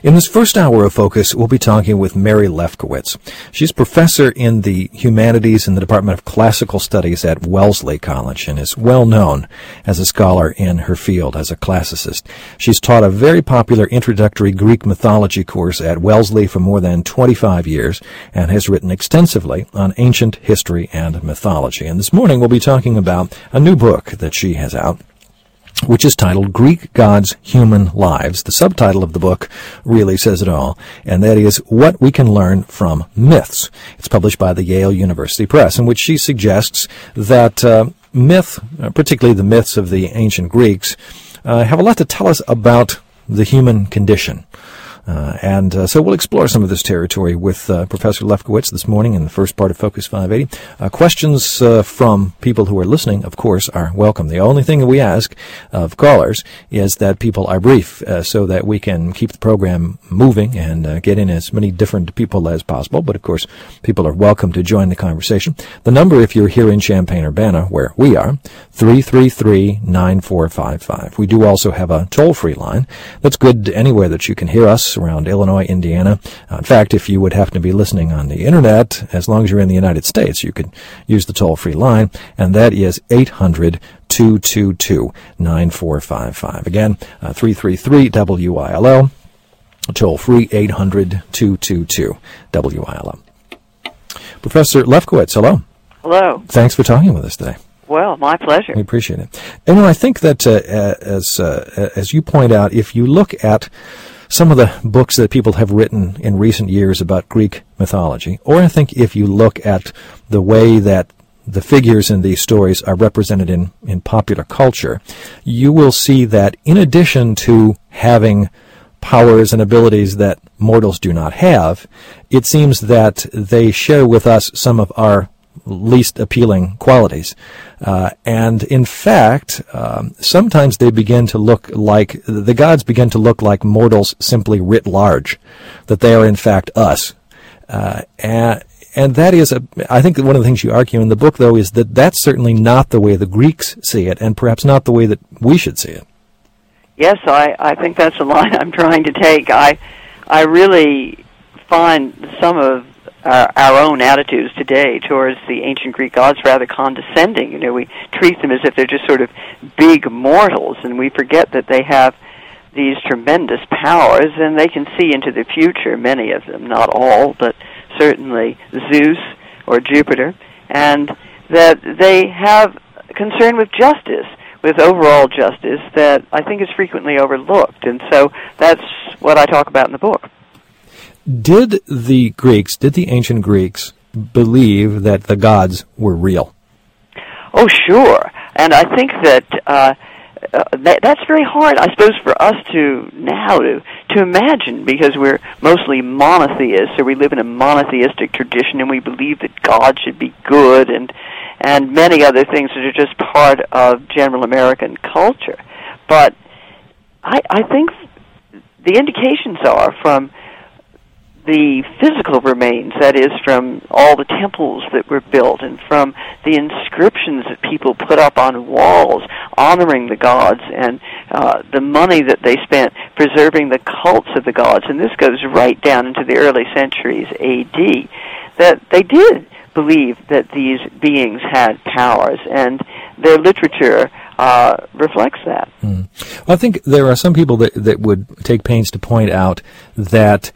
In this first hour of Focus, we'll be talking with Mary Lefkowitz. She's professor in the humanities in the Department of Classical Studies at Wellesley College and is well known as a scholar in her field as a classicist. She's taught a very popular introductory Greek mythology course at Wellesley for more than 25 years and has written extensively on ancient history and mythology. And this morning we'll be talking about a new book that she has out, which is titled Greek Gods, Human Lives. The subtitle of the book really says it all, and that is What We Can Learn from Myths. It's published by the Yale University Press, in which she suggests that myth, particularly the myths of the ancient Greeks, have a lot to tell us about the human condition. So we'll explore some of this territory with Professor Lefkowitz this morning in the first part of Focus 580. Questions from people who are listening, of course, are welcome. The only thing that we ask of callers is that people are brief so that we can keep the program moving and get in as many different people as possible. But, of course, people are welcome to join the conversation. The number, if you're here in Champaign-Urbana, where we are, 333-9455. We do also have a toll-free line that's good anywhere that you can hear us around Illinois, Indiana. In fact, if you would happen to be listening on the Internet, as long as you're in the United States, you could use the toll-free line, and that is 800-222-9455. Again, 333-WILO, toll-free 800-222-WILO. Professor Lefkowitz, hello. Hello. Thanks for talking with us today. Well, my pleasure. We appreciate it. And I think that as you point out, if you look at some of the books that people have written in recent years about Greek mythology, or I think if you look at the way that the figures in these stories are represented in popular culture, you will see that in addition to having powers and abilities that mortals do not have, it seems that they share with us some of our least appealing qualities. And in fact, sometimes they begin to look like, the gods begin to look like mortals simply writ large, that they are in fact us. And that is, I think that one of the things you argue in the book, though, is that that's certainly not the way the Greeks see it, and perhaps not the way that we should see it. Yes, I think that's the line I'm trying to take. I really find some of our own attitudes today towards the ancient Greek gods rather condescending. You know, we treat them as if they're just sort of big mortals, and we forget that they have these tremendous powers, and they can see into the future, many of them, not all, but certainly Zeus or Jupiter, and that they have concern with justice, with overall justice, that I think is frequently overlooked. And so that's what I talk about in the book. Did the ancient Greeks, believe that the gods were real? Oh, sure. And I think that that's very hard, I suppose, for us to imagine, because we're mostly monotheists, or we live in a monotheistic tradition, and we believe that God should be good, and many other things that are just part of general American culture. But I think the indications are from the physical remains, that is, from all the temples that were built, and from the inscriptions that people put up on walls honoring the gods, and the money that they spent preserving the cults of the gods, and this goes right down into the early centuries A.D., that they did believe that these beings had powers, and their literature reflects that. Well, I think there are some people that would take pains to point out that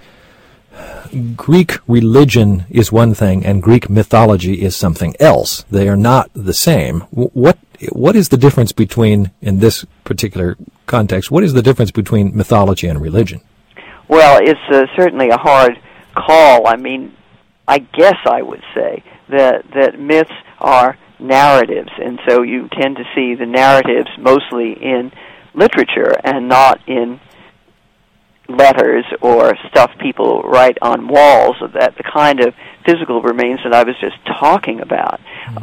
Greek religion is one thing and Greek mythology is something else. They are not the same. What is the difference between, in this particular context, what is the difference between mythology and religion? Well, it's certainly a hard call. I mean, I guess I would say that myths are narratives, and so you tend to see the narratives mostly in literature and not in letters or stuff people write on walls, of that the kind of physical remains that I was just talking about.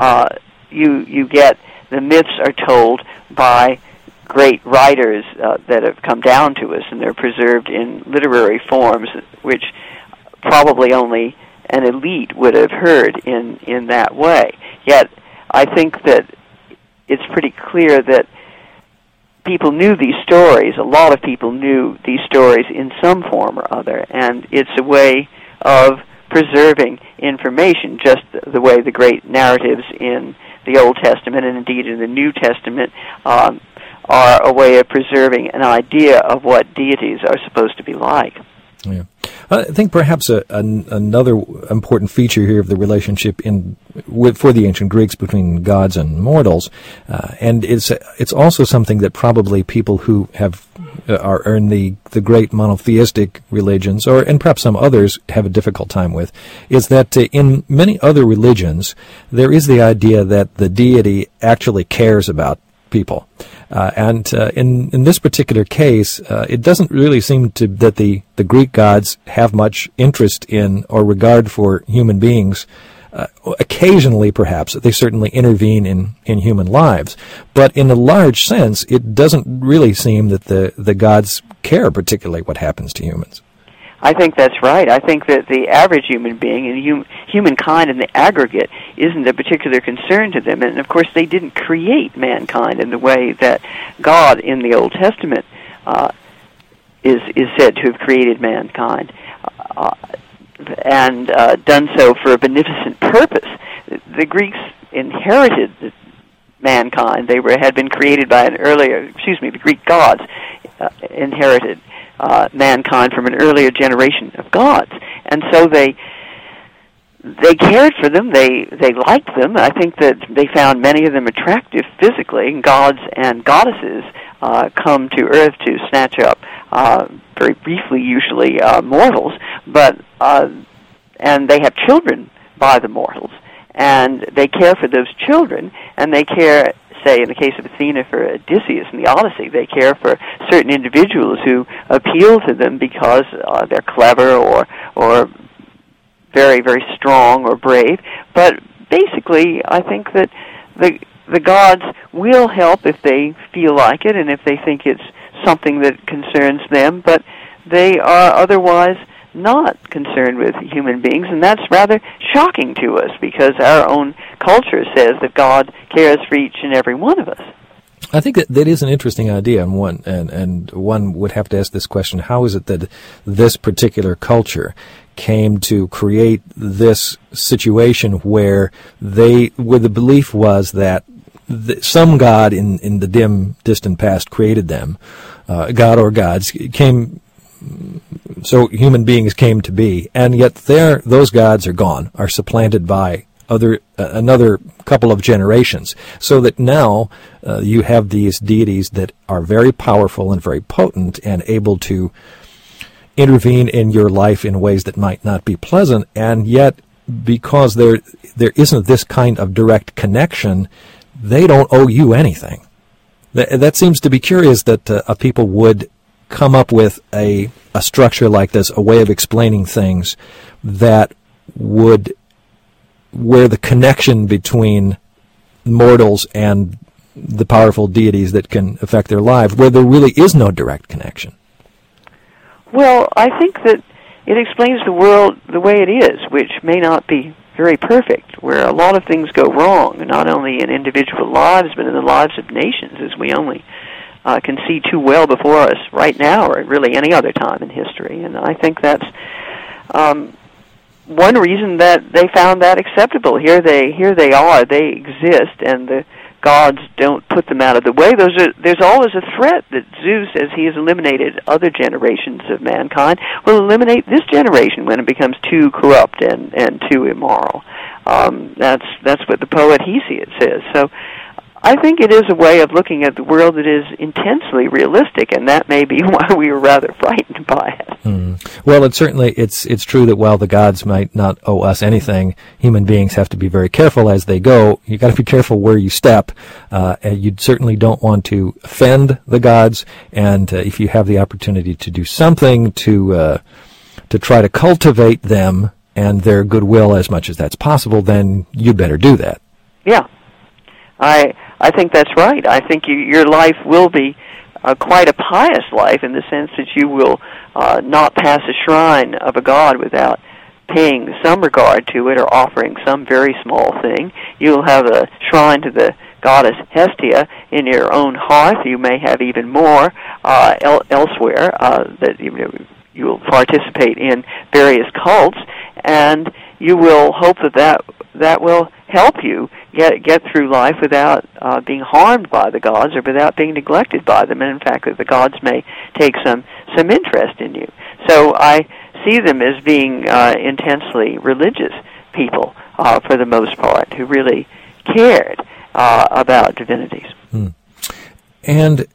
You get the myths are told by great writers that have come down to us, and they're preserved in literary forms, which probably only an elite would have heard in that way. Yet I think that it's pretty clear that people knew these stories. A lot of people knew these stories in some form or other, and it's a way of preserving information, just the way the great narratives in the Old Testament and indeed in the New Testament are a way of preserving an idea of what deities are supposed to be like. Yeah. I think perhaps another important feature here of the relationship for the ancient Greeks between gods and mortals, and it's also something that probably people who are in the great monotheistic religions, and perhaps some others have a difficult time with, is that in many other religions there is the idea that the deity actually cares about people. In this particular case, it doesn't really seem that the Greek gods have much interest in or regard for human beings. Occasionally, perhaps, they certainly intervene in human lives. But in a large sense, it doesn't really seem that the gods care particularly what happens to humans. I think that's right. I think that the average human being and humankind in the aggregate isn't a particular concern to them. And, of course, they didn't create mankind in the way that God in the Old Testament is said to have created mankind and done so for a beneficent purpose. The Greeks inherited mankind. They had been created by the Greek gods inherited mankind from an earlier generation of gods, and so they cared for them. They liked them. I think that they found many of them attractive physically. Gods and goddesses come to Earth to snatch up, very briefly, usually mortals, but and they have children by the mortals, and they care for those children, and they care. Say, in the case of Athena for Odysseus in the Odyssey, they care for certain individuals who appeal to them because they're clever or very, very strong or brave. But basically, I think that the gods will help if they feel like it and if they think it's something that concerns them, but they are otherwise not concerned with human beings, and that's rather shocking to us because our own culture says that God cares for each and every one of us. I think that is an interesting idea, and one would have to ask this question: how is it that this particular culture came to create this situation where the belief was that some God in the dim, distant past created them, God or gods came. So human beings came to be, and yet those gods are gone, are supplanted by another couple of generations, so that now you have these deities that are very powerful and very potent and able to intervene in your life in ways that might not be pleasant, and yet because there isn't this kind of direct connection, they don't owe you anything. That seems to be curious that people would come up with a structure like this, a way of explaining things that where the connection between mortals and the powerful deities that can affect their lives, where there really is no direct connection. Well, I think that it explains the world the way it is, which may not be very perfect, where a lot of things go wrong, not only in individual lives, but in the lives of nations, as we only can see too well before us right now or really any other time in history. And I think that's one reason that they found that acceptable. Here they are, they exist, and the gods don't put them out of the way. There's always a threat that Zeus, as he has eliminated other generations of mankind, will eliminate this generation when it becomes too corrupt and too immoral. That's what the poet Hesiod says. So I think it is a way of looking at the world that is intensely realistic, and that may be why we were rather frightened by it. Well, it's true that while the gods might not owe us anything, human beings have to be very careful as they go. You got to be careful where you step, and you certainly don't want to offend the gods. And if you have the opportunity to do something to try to cultivate them and their goodwill as much as that's possible, then you better do that. Yeah. I think that's right. I think your life will be quite a pious life in the sense that you will not pass a shrine of a god without paying some regard to it or offering some very small thing. You'll have a shrine to the goddess Hestia in your own hearth. You may have even more elsewhere that you will participate in various cults, and you will hope that will help you get through life without being harmed by the gods or without being neglected by them, and in fact that the gods may take some interest in you. So I see them as being intensely religious people for the most part, who really cared about divinities. And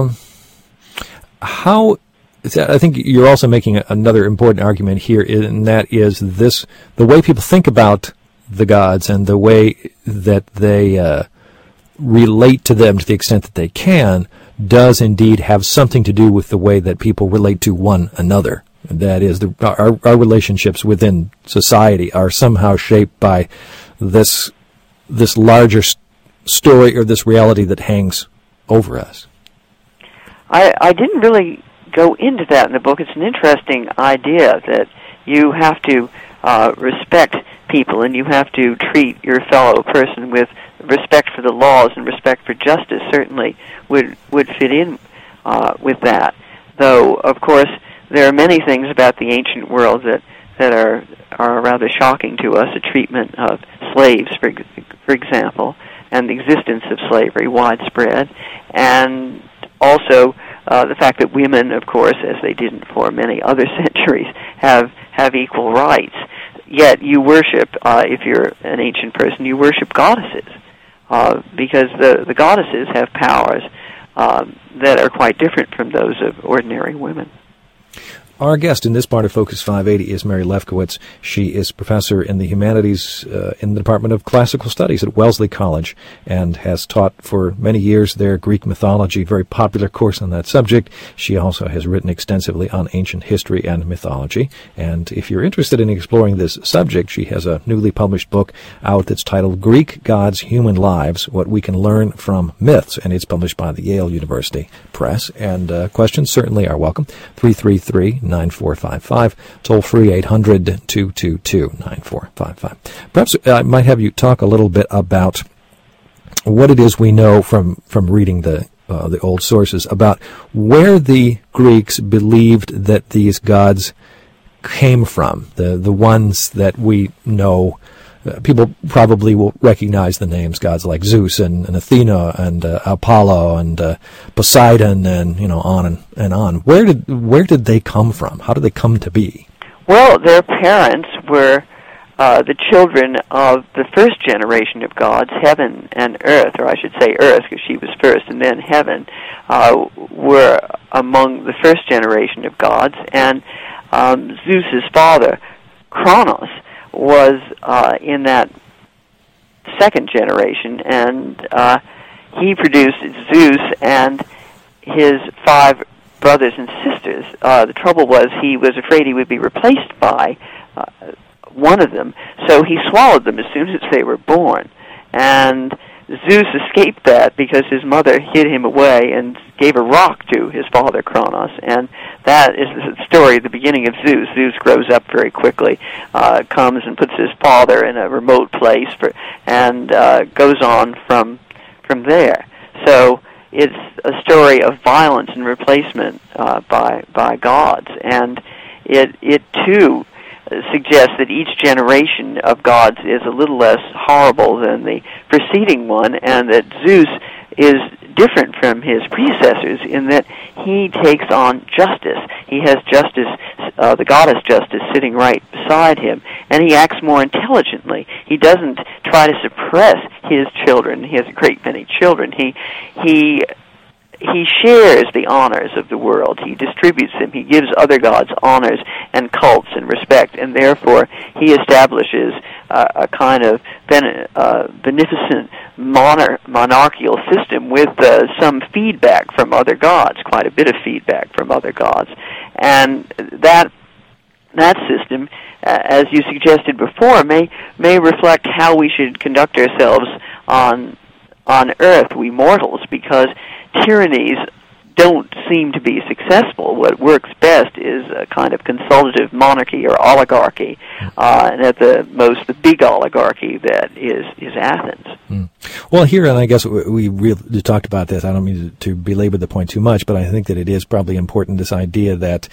how... I think you're also making another important argument here, and that is the way people think about the gods and the way that they relate to them to the extent that they can does indeed have something to do with the way that people relate to one another. That is, our relationships within society are somehow shaped by this larger story or this reality that hangs over us. I didn't really go into that in the book. It's an interesting idea that you have to respect people, and you have to treat your fellow person with respect for the laws, and respect for justice certainly would fit in with that. Though, of course, there are many things about the ancient world that are rather shocking to us. The treatment of slaves, for example, and the existence of slavery widespread, and also the fact that women, of course, as they didn't for many other centuries, have equal rights. Yet you worship, if you're an ancient person, you worship goddesses, because the goddesses have powers that are quite different from those of ordinary women. Our guest in this part of Focus 580 is Mary Lefkowitz. She is professor in the humanities in the Department of Classical Studies at Wellesley College and has taught for many years there Greek mythology, very popular course on that subject. She also has written extensively on ancient history and mythology. And if you're interested in exploring this subject, she has a newly published book out that's titled Greek Gods, Human Lives, What We Can Learn from Myths, and it's published by the Yale University Press. And questions certainly are welcome. 333-9455, toll free 800-222-9455. Perhaps I might have you talk a little bit about what it is we know from reading the old sources about where the Greeks believed that these gods came from, the ones that we know. People probably will recognize the names, gods like Zeus and Athena and Apollo and Poseidon and on and on. Where did they come from? How did they come to be? Well, their parents were the children of the first generation of gods, heaven and earth, or I should say earth because she was first, and then heaven were among the first generation of gods, and Zeus's father, Kronos, was in that second generation, and he produced Zeus and his 5 brothers and sisters. The trouble was he was afraid he would be replaced by one of them, so he swallowed them as soon as they were born. And Zeus escaped that because his mother hid him away and gave a rock to his father Kronos, and that is the story, the beginning of Zeus. Zeus grows up very quickly, comes and puts his father in a remote place, and goes on from there. So it's a story of violence and replacement by gods, and it too suggests that each generation of gods is a little less horrible than the preceding one, and that Zeus is different from his predecessors in that he takes on justice. He has justice, the goddess Justice, sitting right beside him, and he acts more intelligently. He doesn't try to suppress his children. He has a great many children. He shares the honors of the world. He distributes them. He gives other gods honors and cults and respect, and therefore he establishes a kind of beneficent monarchical system with some feedback from other gods, quite a bit of feedback from other gods. And that system, as you suggested before, may reflect how we should conduct ourselves on Earth, we mortals, because tyrannies don't seem to be successful. What works best is a kind of consultative monarchy or oligarchy, and at the most, the big oligarchy that is Athens. Well, here, and I guess we really talked about this. I don't mean to belabor the point too much, but I think that it is probably important, this idea that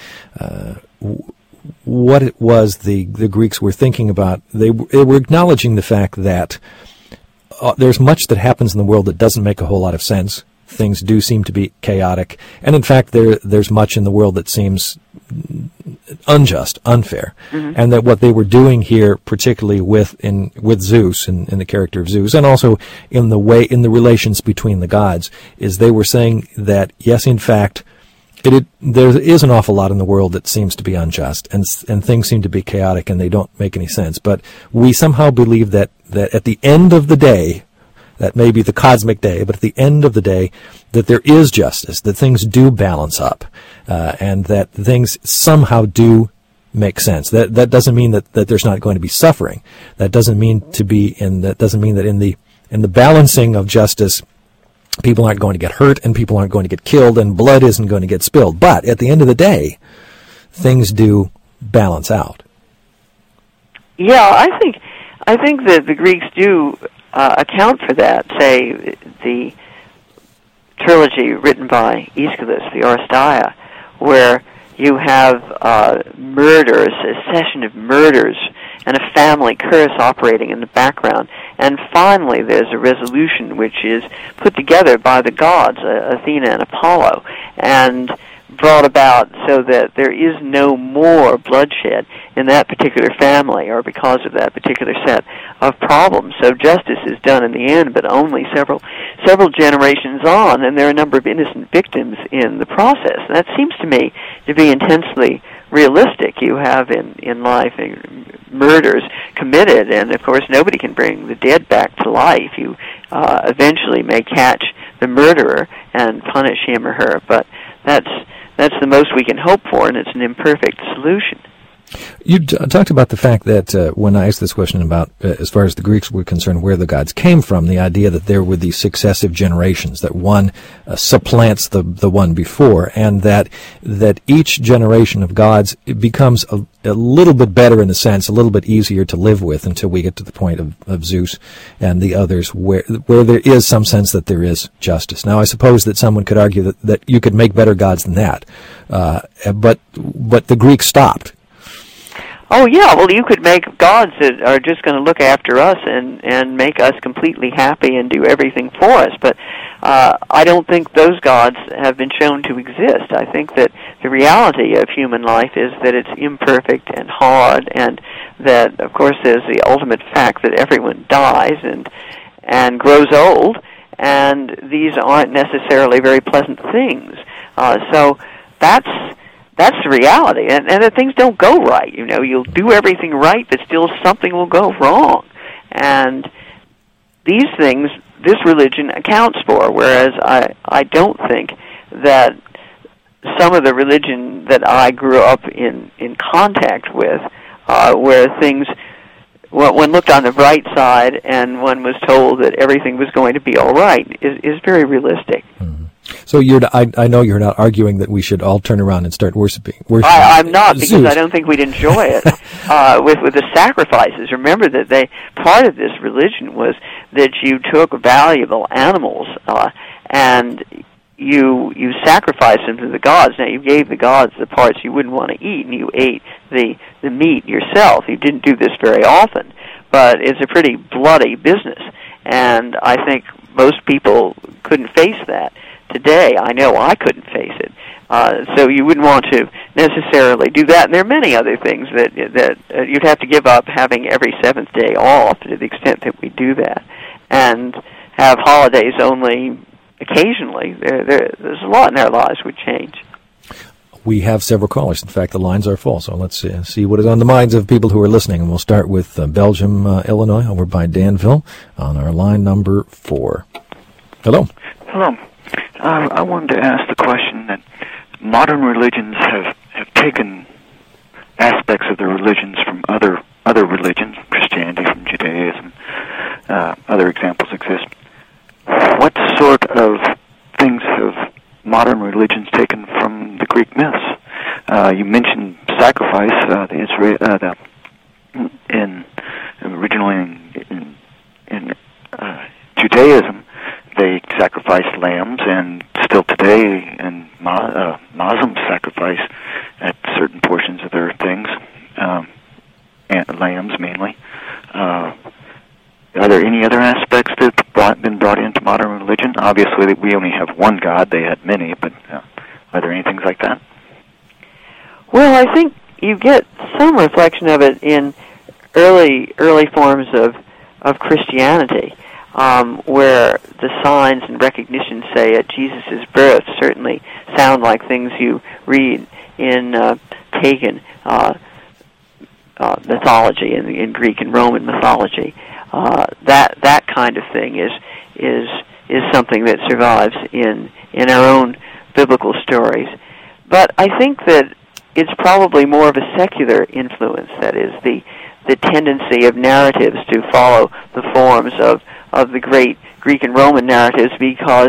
what it was the Greeks were thinking about. They were acknowledging the fact that there's much that happens in the world that doesn't make a whole lot of sense. Things do seem to be chaotic, and in fact, there's much in the world that seems unjust, unfair, and that what they were doing here, particularly with Zeus and in the character of Zeus, and also in the relations between the gods, is they were saying that yes, in fact, there is an awful lot in the world that seems to be unjust, and things seem to be chaotic, and they don't make any sense. But we somehow believe that at the end of the day, that may be the cosmic day, but at the end of the day, that there is justice, that things do balance up, and that things somehow do make sense. That doesn't mean that there's not going to be suffering. That doesn't mean that in the balancing of justice, people aren't going to get hurt and people aren't going to get killed and blood isn't going to get spilled. But at the end of the day, things do balance out. Yeah, I think that the Greeks do account for that. Say the trilogy written by Aeschylus, the Oresteia, where you have murder, a succession of murders, and a family curse operating in the background. And finally, there's a resolution which is put together by the gods, Athena and Apollo, and brought about so that there is no more bloodshed in that particular family or because of that particular set of problems. So justice is done in the end, but only several generations on, and there are a number of innocent victims in the process. And that seems to me to be intensely realistic. You have in life murders committed, and of course nobody can bring the dead back to life. You eventually may catch the murderer and punish him or her, but that's the most we can hope for, and it's an imperfect solution. You talked about the fact that when I asked this question about, as far as the Greeks were concerned, where the gods came from, the idea that there were these successive generations, that one supplants the one before, and that each generation of gods becomes a little bit better in a sense, a little bit easier to live with until we get to the point of Zeus and the others, where there is some sense that there is justice. Now, I suppose that someone could argue that you could make better gods than that, but the Greeks stopped. Oh, yeah, well, you could make gods that are just going to look after us and make us completely happy and do everything for us, but I don't think those gods have been shown to exist. I think that the reality of human life is that it's imperfect and hard, and that, of course, there's the ultimate fact that everyone dies and grows old, and these aren't necessarily very pleasant things. So that's the reality, and that things don't go right. You know, you'll do everything right, but still something will go wrong. And these things, this religion accounts for, whereas I don't think that some of the religion that I grew up in contact with, where things, one looked on the bright side and one was told that everything was going to be all right, is very realistic. Mm-hmm. So I know you're not arguing that we should all turn around and start worshiping. I'm not, because Zeus. I don't think we'd enjoy it with the sacrifices. Remember that part of this religion was that you took valuable animals and you sacrificed them to the gods. Now, you gave the gods the parts you wouldn't want to eat, and you ate the meat yourself. You didn't do this very often, but it's a pretty bloody business, and I think most people couldn't face that. Today, I know I couldn't face it. So you wouldn't want to necessarily do that. And there are many other things that you'd have to give up having every seventh day off to the extent that we do that, and have holidays only occasionally. There's a lot in our lives would change. We have several callers. In fact, the lines are full. So let's see what is on the minds of people who are listening. And we'll start with Belgium, Illinois, over by Danville, on our line number 4. Hello. Hello. I wanted to ask the question that modern religions have taken aspects of their religions from other religions, Christianity from Judaism, other examples exist. What sort of things have modern religions taken from the Greek myths. You mentioned sacrifice. Originally in Judaism, they sacrificed lambs, and still today, and Muslims sacrifice at certain portions of their things, and lambs mainly. Are there any other aspects that have been brought into modern religion? Obviously, we only have one God. They had many, but are there any things like that? Well, I think you get some reflection of it in early forms of Christianity, where the signs and recognition, say, at Jesus' birth certainly sound like things you read in pagan mythology, in Greek and Roman mythology. That kind of thing is something that survives in our own biblical stories. But I think that it's probably more of a secular influence, that is, the tendency of narratives to follow the forms of the great Greek and Roman narratives, because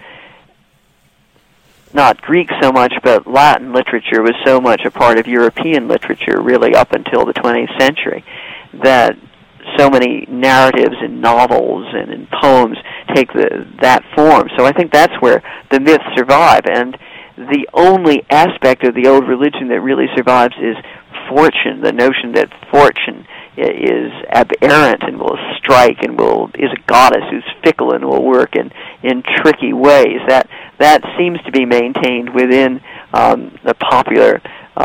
not Greek so much, but Latin literature was so much a part of European literature really up until the 20th century, that so many narratives in novels and in poems take that form. So I think that's where the myths survive, and the only aspect of the old religion that really survives is fortune, the notion that fortune is aberrant and will strike and is a goddess who's fickle and will work in tricky ways. That seems to be maintained within the popular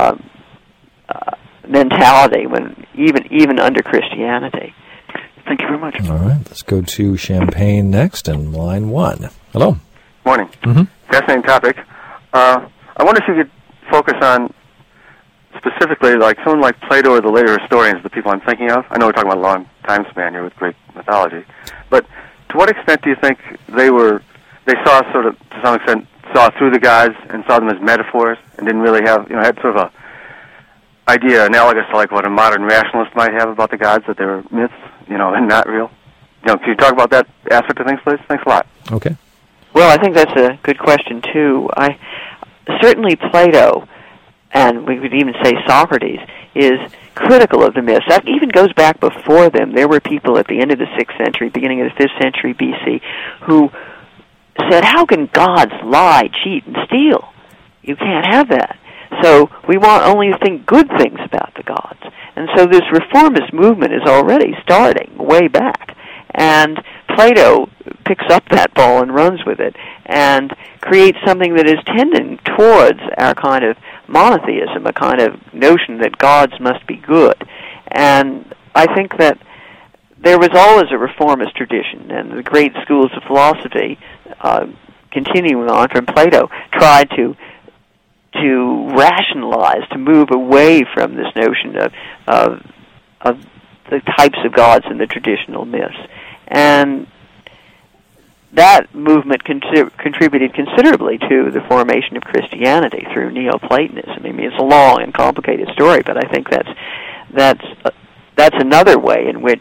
mentality, even under Christianity. Thank you very much. All right, let's go to Champaign next, and line 1. Hello. Morning. Mm-hmm. Fascinating topic. I wonder if you could focus on specifically, like someone like Plato or the later historians, the people I'm thinking of. I know we're talking about a long time span here with Greek mythology, but to what extent do you think they saw sort of, to some extent, saw through the gods and saw them as metaphors and didn't really have, had sort of a idea analogous to like what a modern rationalist might have about the gods, that they were myths, and not real? Can you talk about that aspect of things, please? Thanks a lot. Okay. Well, I think that's a good question, too. Certainly Plato, and we would even say Socrates, is critical of the myths. That even goes back before them. There were people at the end of the 6th century, beginning of the 5th century BC, who said, how can gods lie, cheat, and steal? You can't have that. So we want only to think good things about the gods. And so this reformist movement is already starting way back. And Plato picks up that ball and runs with it and creates something that is tending towards our kind of monotheism, a kind of notion that gods must be good. And I think that there was always a reformist tradition, and the great schools of philosophy, continuing on from Plato, tried to rationalize, to move away from this notion of the types of gods in the traditional myths. And that movement contributed considerably to the formation of Christianity through Neoplatonism. I mean, it's a long and complicated story, but I think that's another way in which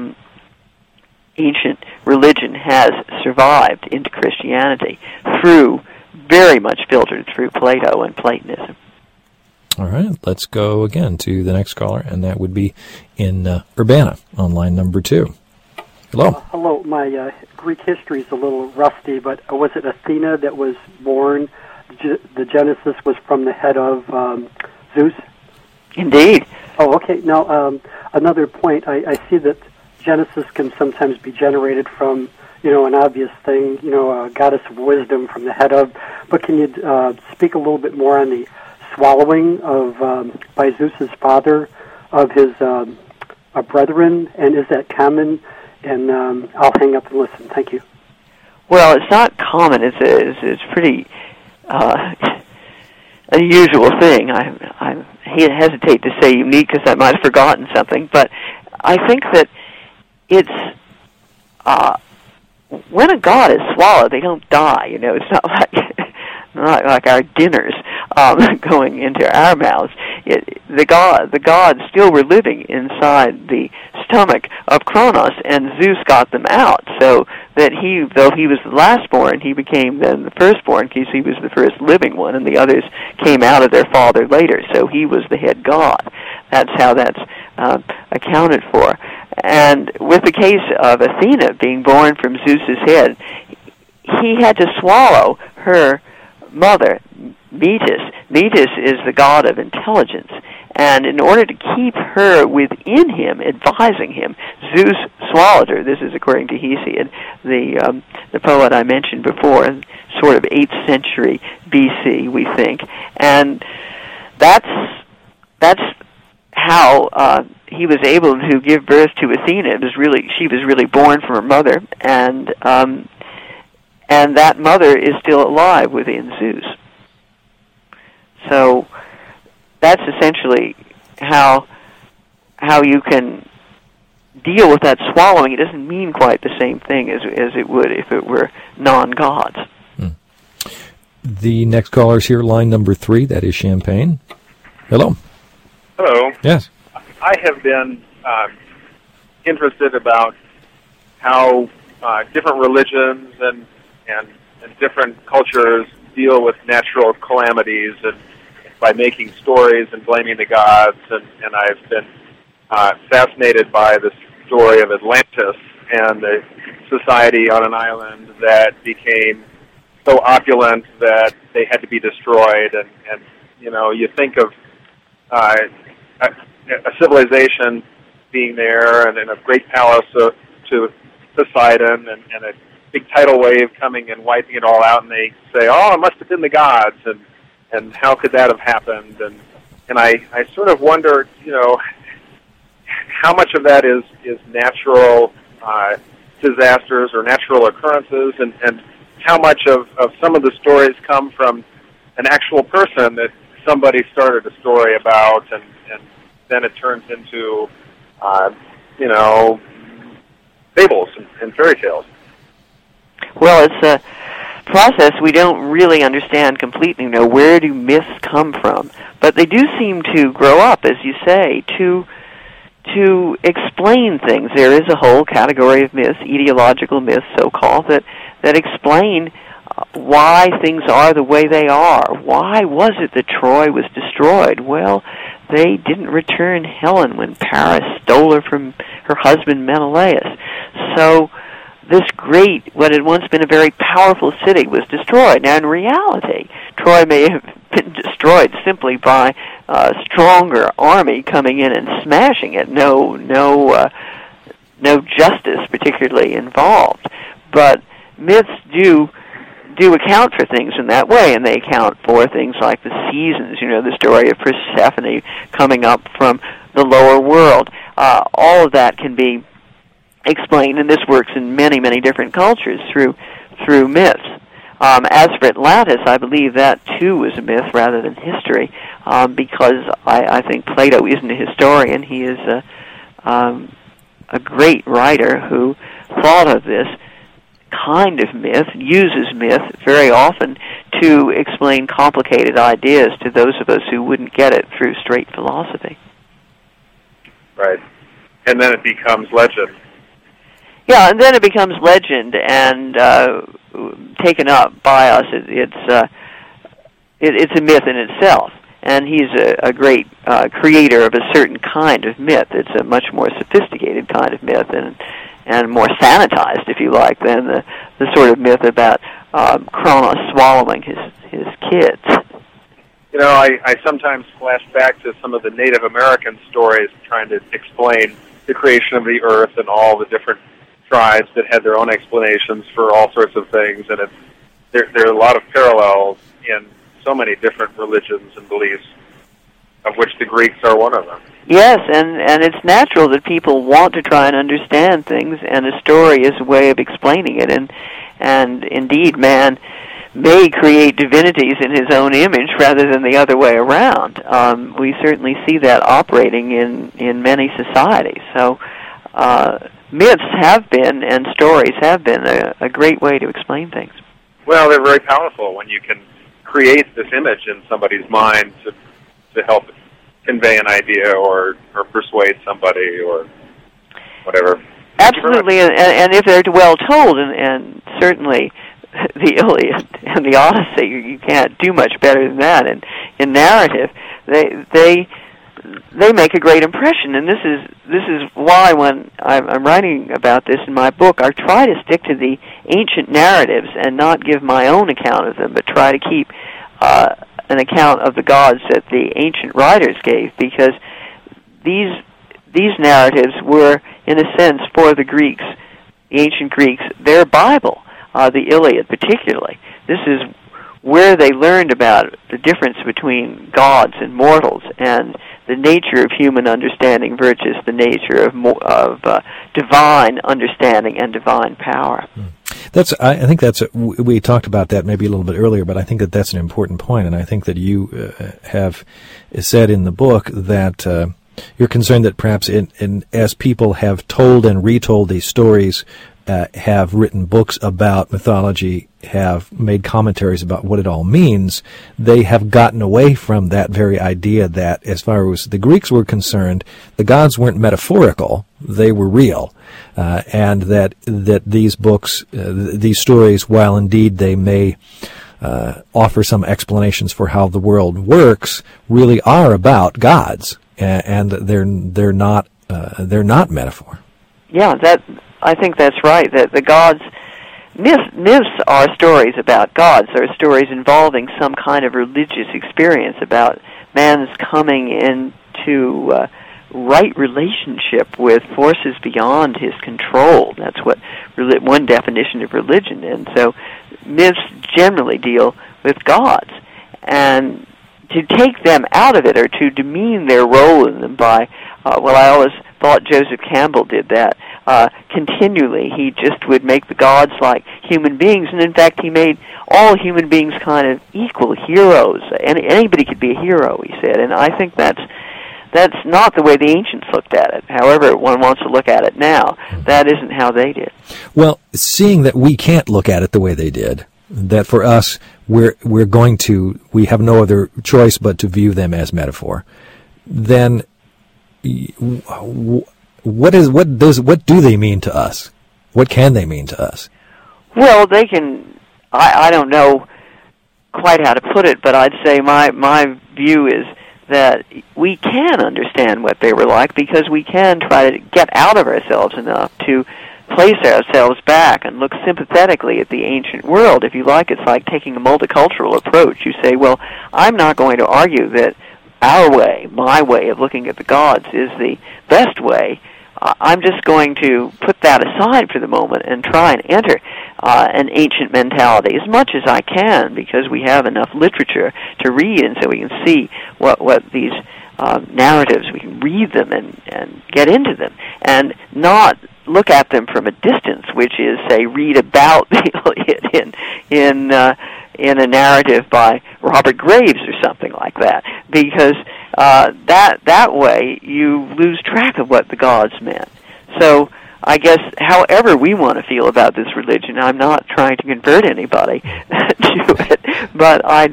ancient religion has survived into Christianity, very much filtered through Plato and Platonism. All right, let's go again to the next caller, and that would be in Urbana on line number 2. Hello. Hello. My Greek history is a little rusty, but was it Athena that was born? The Genesis was from the head of Zeus? Indeed. Oh, okay. Now, another point, I see that Genesis can sometimes be generated from, an obvious thing, a goddess of wisdom from the head of, but can you speak a little bit more on the swallowing of, by Zeus's father, of his brethren, and is that common? And I'll hang up and listen. Thank you. Well, it's not common. It's pretty unusual thing. I hesitate to say unique because I might have forgotten something, but I think that it's when a god is swallowed, they don't die. It's not like our dinners going into our mouths. The gods still were living inside the stomach of Kronos, and Zeus got them out, so that though he was the lastborn, he became then the firstborn, because he was the first living one, and the others came out of their father later, so he was the head god. That's how that's accounted for. And with the case of Athena being born from Zeus's head, he had to swallow her mother, Metis. Metis is the god of intelligence, and in order to keep her within him, advising him, Zeus swallowed her. This is according to Hesiod, the poet I mentioned before, sort of 8th century BC, we think. And that's how he was able to give birth to Athena. She was really born from her mother, and that mother is still alive within Zeus. So that's essentially how you can deal with that swallowing. It doesn't mean quite the same thing as it would if it were non-gods. The next caller is here, line number 3. That is Champaign. Hello. Hello. Yes. I have been interested about how different religions and different cultures deal with natural calamities, and by making stories and blaming the gods, and I've been fascinated by the story of Atlantis and the society on an island that became so opulent that they had to be destroyed, and you think of a civilization being there and a great palace to Poseidon and a big tidal wave coming and wiping it all out, and they say, oh, it must have been the gods, and how could that have happened? And I sort of wonder, how much of that is natural disasters or natural occurrences, and how much of some of the stories come from an actual person that somebody started a story about, and then it turns into, fables and fairy tales. Well, it's a process we don't really understand completely. Where do myths come from? But they do seem to grow up, as you say, to explain things. There is a whole category of myths, etiological myths, so-called, that explain why things are the way they are. Why was it that Troy was destroyed? Well, they didn't return Helen when Paris stole her from her husband Menelaus. So this what had once been a very powerful city was destroyed. Now, in reality, Troy may have been destroyed simply by a stronger army coming in and smashing it. No justice particularly involved. But myths do account for things in that way, and they account for things like the seasons, the story of Persephone coming up from the lower world. All of that can be explained, and this works in many, many different cultures through myths. As for Atlantis, I believe that too was a myth rather than history, because I think Plato isn't a historian. He is a great writer who thought of this kind of myth, uses myth very often to explain complicated ideas to those of us who wouldn't get it through straight philosophy. Right. And then it becomes legend. Yeah, and then it becomes legend and taken up by us. It's a myth in itself, and he's a great creator of a certain kind of myth. It's a much more sophisticated kind of myth and more sanitized, if you like, than the sort of myth about Kronos swallowing his kids. I sometimes flash back to some of the Native American stories trying to explain the creation of the earth and all the different tribes that had their own explanations for all sorts of things, and there are a lot of parallels in so many different religions and beliefs, of which the Greeks are one of them. Yes, and it's natural that people want to try and understand things, and a story is a way of explaining it, and indeed man may create divinities in his own image rather than the other way around. We certainly see that operating in many societies. So myths have been, and stories have been, a great way to explain things. Well, they're very powerful when you can create this image in somebody's mind to help convey an idea or persuade somebody. whatever. Absolutely, and if they're well told, and certainly the Iliad and the Odyssey, you can't do much better than that. And in narrative, they make a great impression, and this is why when I'm writing about this in my book, I try to stick to the ancient narratives and not give my own account of them, but try to keep an account of the gods that the ancient writers gave, because these narratives were, in a sense, for the Greeks, the ancient Greeks, their Bible, the Iliad particularly. This is where they learned about the difference between gods and mortals, and the nature of human understanding versus the nature of divine understanding and divine power. I think we talked about that maybe a little bit earlier, but I think that that's an important point, and I think that you have said in the book that you're concerned that perhaps as people have told and retold these stories, have written books about mythology, have made commentaries about what it all means, they have gotten away from that very idea that, as far as the Greeks were concerned, the gods weren't metaphorical, they were real, and that these books, these stories, while indeed they may offer some explanations for how the world works, really are about gods, and they're not metaphor. Yeah, I think that's right. That the gods, myths are stories about gods. They're stories involving some kind of religious experience about man's coming into right relationship with forces beyond his control. That's what one definition of religion. And so myths generally deal with gods. And to take them out of it or to demean their role in them by, I always thought Joseph Campbell did that. Continually, he just would make the gods like human beings, and in fact, he made all human beings kind of equal heroes. Anybody could be a hero, he said, and I think that's not the way the ancients looked at it. However, one wants to look at it now. That isn't how they did. Well, seeing that we can't look at it the way they did, that for us, we have no other choice but to view them as metaphor, then what do they mean to us? What can they mean to us? Well, they can. I don't know quite how to put it, but I'd say my view is that we can understand what they were like because we can try to get out of ourselves enough to place ourselves back and look sympathetically at the ancient world. If you like, it's like taking a multicultural approach. You say, well, I'm not going to argue that our way, my way of looking at the gods is the best way. I'm just going to put that aside for the moment and try and enter an ancient mentality as much as I can, because we have enough literature to read, and so we can see what these narratives, we can read them and get into them, and not look at them from a distance, which is, say, read about the Iliad in a narrative by Robert Graves or something like that, because that way you lose track of what the gods meant. So I guess however we want to feel about this religion, I'm not trying to convert anybody to it, but I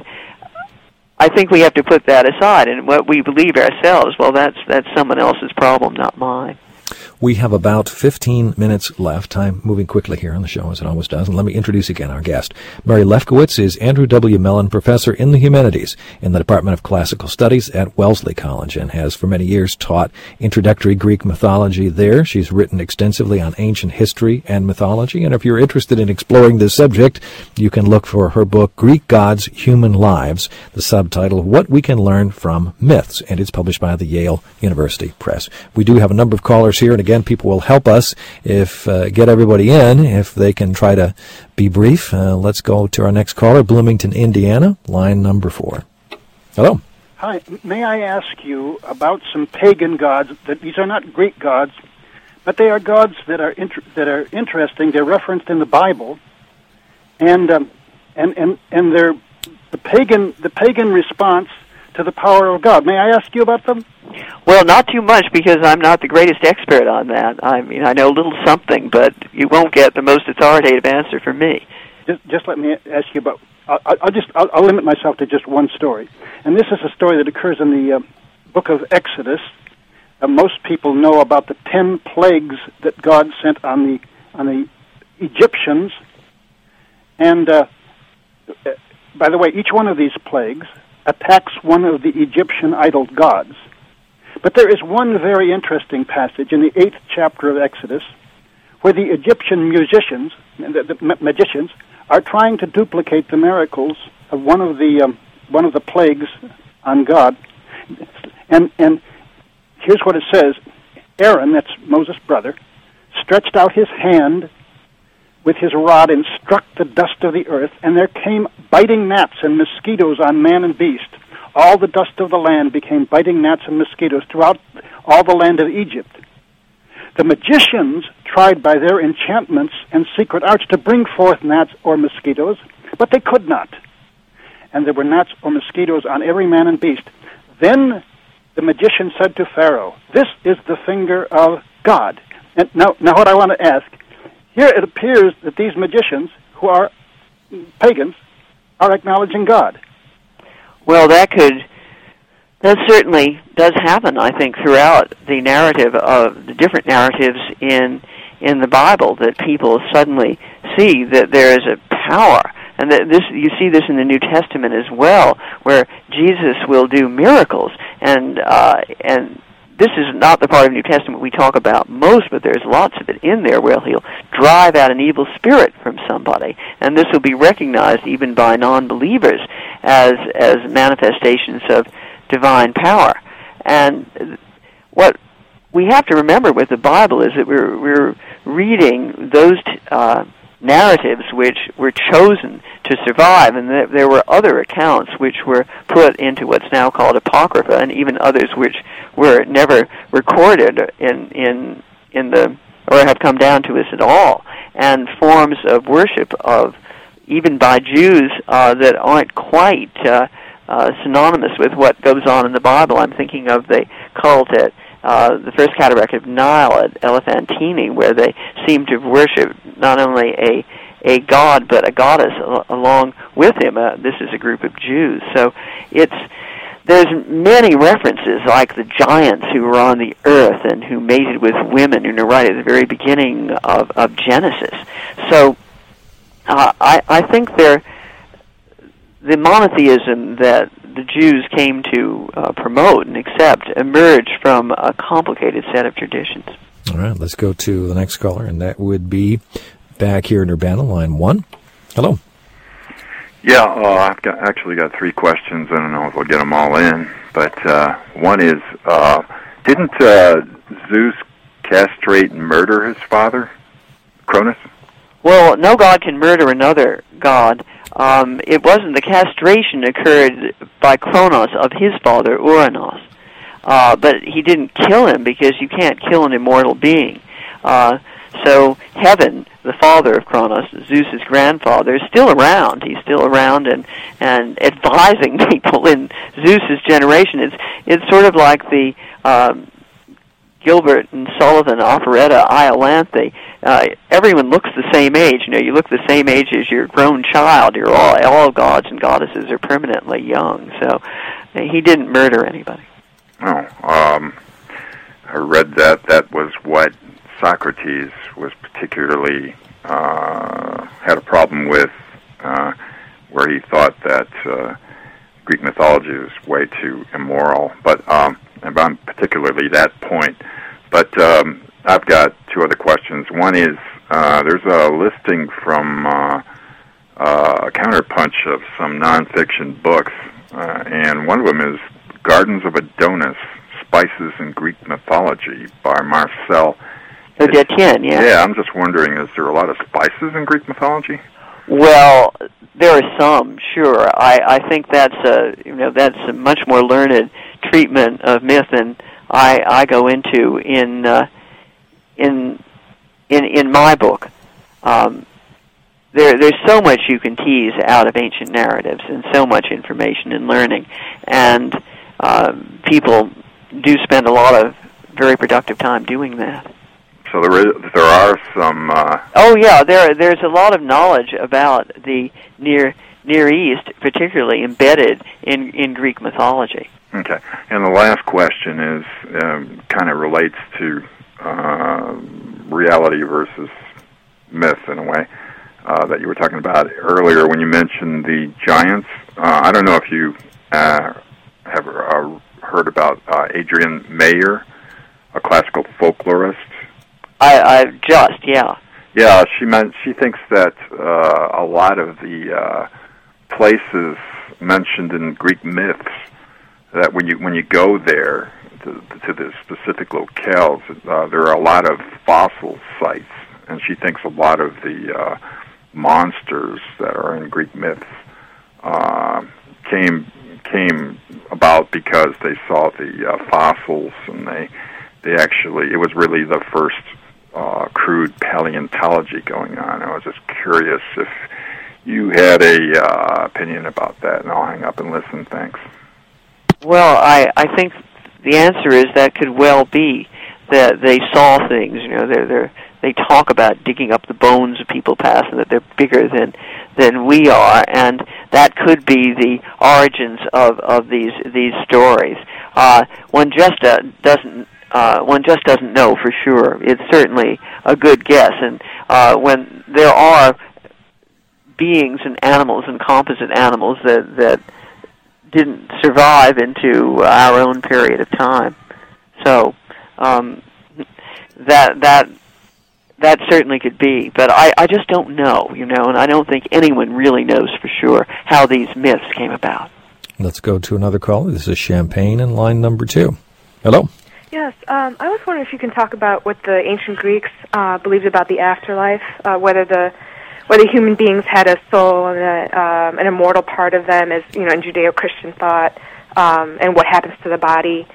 think we have to put that aside, and what we believe ourselves, well, that's someone else's problem, not mine. We have about 15 minutes left. Time moving quickly here on the show, as it always does. And let me introduce again our guest. Mary Lefkowitz is Andrew W. Mellon Professor in the Humanities in the Department of Classical Studies at Wellesley College, and has for many years taught introductory Greek mythology there. She's written extensively on ancient history and mythology, and if you're interested in exploring this subject, you can look for her book, Greek Gods, Human Lives, the subtitle, What We Can Learn from Myths, and it's published by the Yale University Press. We do have a number of callers here, and again, people will help us get everybody in if they can try to be brief. Let's go to our next caller, Bloomington, Indiana, line number 4. Hello. Hi. May I ask you about some pagan gods? That these are not Greek gods, but they are gods that are interesting. They're referenced in the Bible, and they're the pagan response to the power of God. May I ask you about them? Well, not too much, because I'm not the greatest expert on that. I mean, I know a little something, but you won't get the most authoritative answer from me. Just let me ask you about. I'll limit myself to just one story, and this is a story that occurs in the book of Exodus. most people know about the 10 plagues that God sent on the Egyptians. And by the way, each one of these plagues attacks one of the Egyptian idol gods. But there is one very interesting passage in the 8th chapter of Exodus where the Egyptian musicians, the magicians, are trying to duplicate the miracles of one of the plagues on God. And here's what it says. Aaron, that's Moses' brother, stretched out his hand with his rod and struck the dust of the earth, and there came biting gnats and mosquitoes on man and beast. All the dust of the land became biting gnats and mosquitoes throughout all the land of Egypt. The magicians tried by their enchantments and secret arts to bring forth gnats or mosquitoes, but they could not. And there were gnats or mosquitoes on every man and beast. Then the magician said to Pharaoh, "This is the finger of God." And now what I want to ask, here it appears that these magicians, who are pagans, are acknowledging God. Well, that certainly does happen, I think, throughout the narrative of the different narratives in the Bible, that people suddenly see that there is a power. And that you see this in the New Testament as well, where Jesus will do miracles, and this is not the part of the New Testament we talk about most, but there's lots of it in there where he'll drive out an evil spirit from somebody, and this will be recognized even by non-believers as manifestations of divine power. And what we have to remember with the Bible is that we're reading those narratives which were chosen to survive, and there were other accounts which were put into what's now called Apocrypha, and even others which were never recorded in the, or have come down to us at all, and forms of worship of, even by Jews, that aren't quite synonymous with what goes on in the Bible. I'm thinking of the cult at the first cataract of Nile at Elephantine, where they seem to worship not only a god but a goddess along with him. This is a group of Jews. So there's many references, like the giants who were on the earth and who mated with women, and are right at the very beginning of Genesis. So I think the monotheism that the Jews came to promote and accept emerged from a complicated set of traditions. All right, let's go to the next caller, and that would be back here in Urbana, line 1. Hello. Yeah, I've actually got 3 questions. I don't know if we'll get them all in, but one is, didn't Zeus castrate and murder his father, Cronus? Well, no god can murder another god. It wasn't, the castration occurred by Kronos of his father, Uranos. But he didn't kill him, because you can't kill an immortal being. So Heaven, the father of Kronos, Zeus's grandfather, is still around. He's still around and advising people in Zeus's generation. It's sort of like the Gilbert and Sullivan operetta Iolanthe. Everyone looks the same age. You know, you look the same age as your grown child. You're all gods and goddesses are permanently young. So he didn't murder anybody. Oh, I read that was what Socrates was particularly had a problem with, where he thought that Greek mythology was way too immoral. But and on particularly that point. But I've got 2 other questions. One is there's a listing from Counterpunch of some nonfiction books, and one of them is Gardens of Adonis, Spices in Greek Mythology by Marcel Etienne, yeah. Yeah, I'm just wondering, is there a lot of spices in Greek mythology? Well, there are some, sure. I think that's a much more learned treatment of myth than I go into in my book. There's so much you can tease out of ancient narratives, and so much information and learning, and people do spend a lot of very productive time doing that. So there are some. Oh yeah, there's a lot of knowledge about the Near East, particularly embedded in Greek mythology. Okay. And the last question is kind of relates to reality versus myth in a way that you were talking about earlier when you mentioned the giants. I don't know if you have heard about Adrienne Mayer, a classical folklorist. Yeah, she thinks that a lot of the places mentioned in Greek myths, that when you go there to the specific locales, there are a lot of fossil sites, and she thinks a lot of the monsters that are in Greek myths came about because they saw the fossils, and they actually, it was really the first crude paleontology going on. I was just curious if you had a opinion about that, and I'll hang up and listen. Thanks. Well, I think the answer is that could well be that they saw things. You know, they talk about digging up the bones of people past, and that they're bigger than we are, and that could be the origins of these stories. One just doesn't know for sure. It's certainly a good guess, and when there are beings and animals and composite animals that didn't survive into our own period of time, so that certainly could be. But I just don't know, you know, and I don't think anyone really knows for sure how these myths came about. Let's go to another caller. This is Champagne in line number 2. Hello. Yes, I was wondering if you can talk about what the ancient Greeks believed about the afterlife, whether human beings had a soul and an immortal part of them, as you know, in Judeo-Christian thought, and what happens to the body.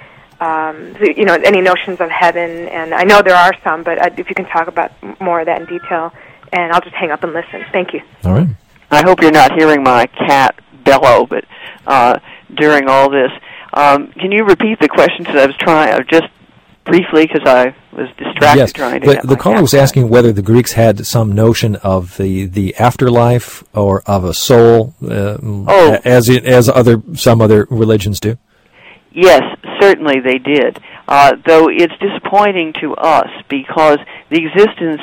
You know, any notions of heaven, and I know there are some, but if you can talk about more of that in detail, and I'll just hang up and listen. Thank you. All right. I hope you're not hearing my cat bellow, but during all this, can you repeat the questions that I was trying, just briefly, because I was distracted trying to get the caller was asking whether the Greeks had some notion of the afterlife or of a soul, as some other religions do. Yes, certainly they did. Though it's disappointing to us because the existence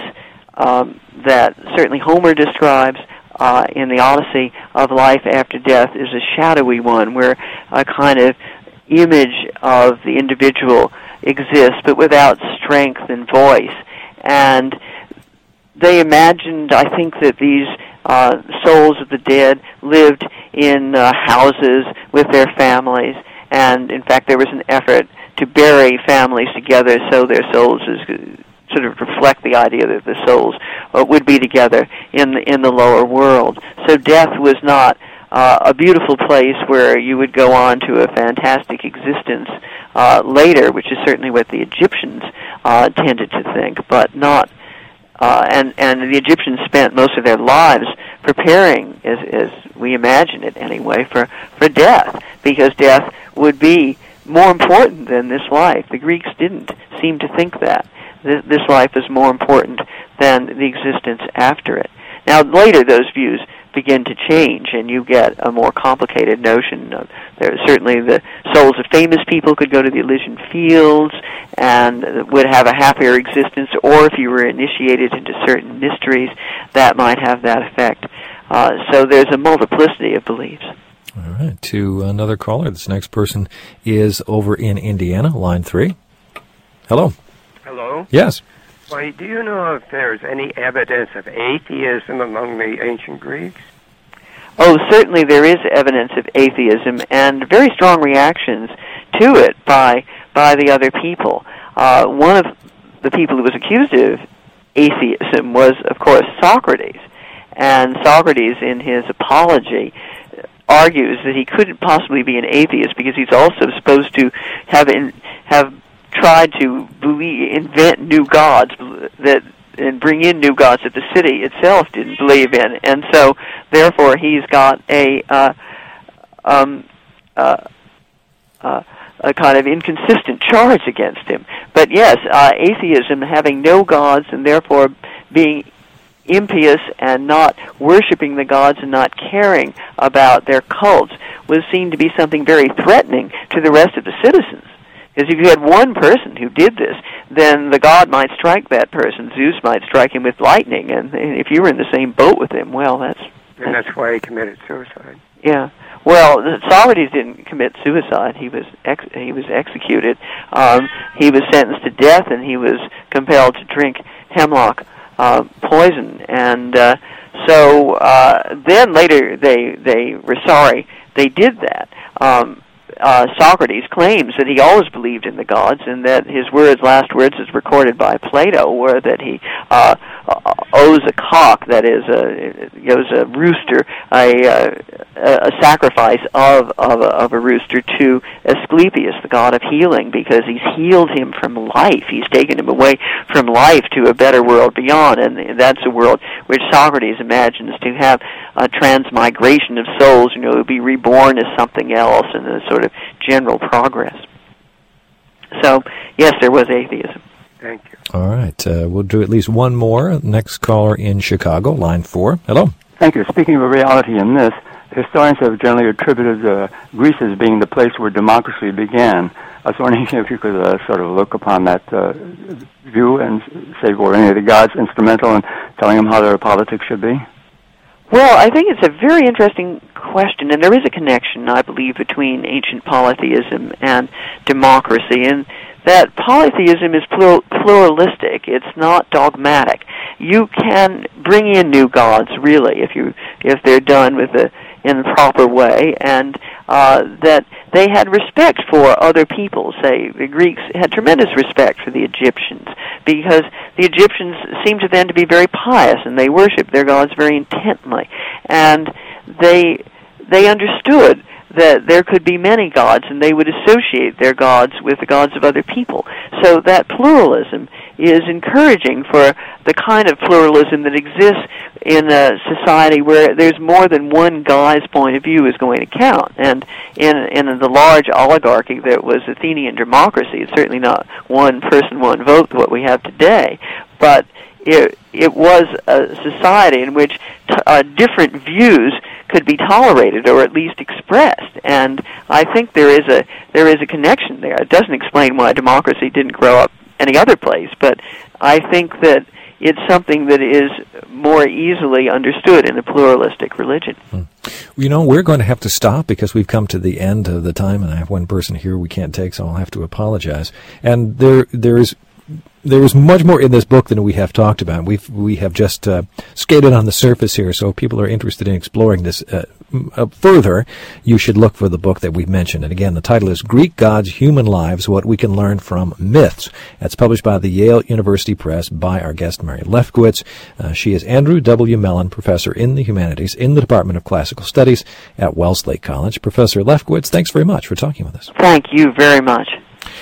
that certainly Homer describes in the Odyssey of life after death is a shadowy one, where a kind of image of the individual exists, but without strength and voice. And they imagined, I think, that these souls of the dead lived in houses with their families, and in fact there was an effort to bury families together so their souls sort of reflect the idea that the souls would be together in the lower world. So death was not a beautiful place where you would go on to a fantastic existence later, which is certainly what the Egyptians tended to think, but not. And the Egyptians spent most of their lives preparing, as we imagine it anyway, for death, because death would be more important than this life. The Greeks didn't seem to think that. This life is more important than the existence after it. Now, later those views begin to change, and you get a more complicated notion. Certainly the souls of famous people could go to the Elysian Fields and would have a happier existence, or if you were initiated into certain mysteries, that might have that effect. So there's a multiplicity of beliefs. All right, to another caller. This next person is over in Indiana, line 3. Hello. Hello? Yes. Why, do you know if there's any evidence of atheism among the ancient Greeks? Oh, certainly there is evidence of atheism and very strong reactions to it by the other people. One of the people who was accused of atheism was, of course, Socrates. And Socrates, in his Apology, argues that he couldn't possibly be an atheist because he's also supposed to have tried to invent new gods and bring in new gods that the city itself didn't believe in, and so therefore he's got a kind of inconsistent charge against him. But yes, atheism, having no gods and therefore being impious and not worshiping the gods and not caring about their cults was seen to be something very threatening to the rest of the citizens. Because if you had one person who did this, then the god might strike that person. Zeus might strike him with lightning, and if you were in the same boat with him, well, that's why he committed suicide. Yeah. Well, Socrates didn't commit suicide. He was executed. He was sentenced to death, and he was compelled to drink hemlock poison. And so then later they were sorry they did that. Socrates claims that he always believed in the gods, and that his last words, as recorded by Plato, were that he owes a cock, that is, a rooster, a sacrifice of a rooster to Asclepius, the god of healing, because he's healed him from life. He's taken him away from life to a better world beyond, and that's a world which Socrates imagines to have a transmigration of souls, be reborn as something else, and a sort of general progress. So, yes, there was atheism. Thank you. All right. We'll do at least one more. Next caller in Chicago, line 4. Hello. Thank you. Speaking of reality in this, historians have generally attributed Greece as being the place where democracy began. I was wondering if you could sort of look upon that view and say, were any of the gods instrumental in telling them how their politics should be? Well, I think it's a very interesting question, and there is a connection, I believe, between ancient polytheism and democracy, and that polytheism is pluralistic. It's not dogmatic. You can bring in new gods, really, if they're done in the proper way, and that they had respect for other people. Say, the Greeks had tremendous respect for the Egyptians, because the Egyptians seemed to them to be very pious, and they worshipped their gods very intently, and they understood that there could be many gods, and they would associate their gods with the gods of other people. So that pluralism is encouraging for the kind of pluralism that exists in a society where there's more than one guy's point of view is going to count. And in the large oligarchy that was Athenian democracy, it's certainly not one person, one vote, what we have today, but it was a society in which different views could be tolerated or at least expressed, and I think there is a connection there. It doesn't explain why democracy didn't grow up any other place, but I think that it's something that is more easily understood in a pluralistic religion. We're going to have to stop because we've come to the end of the time, and I have one person here we can't take, so I'll have to apologize. And there is much more in this book than we have talked about. We have just skated on the surface here, so if people are interested in exploring this further, you should look for the book that we've mentioned. And again, the title is Greek Gods, Human Lives, What We Can Learn from Myths. That's published by the Yale University Press by our guest, Mary Lefkowitz. She is Andrew W. Mellon, professor in the humanities in the Department of Classical Studies at Wellesley College. Professor Lefkowitz, thanks very much for talking with us. Thank you very much.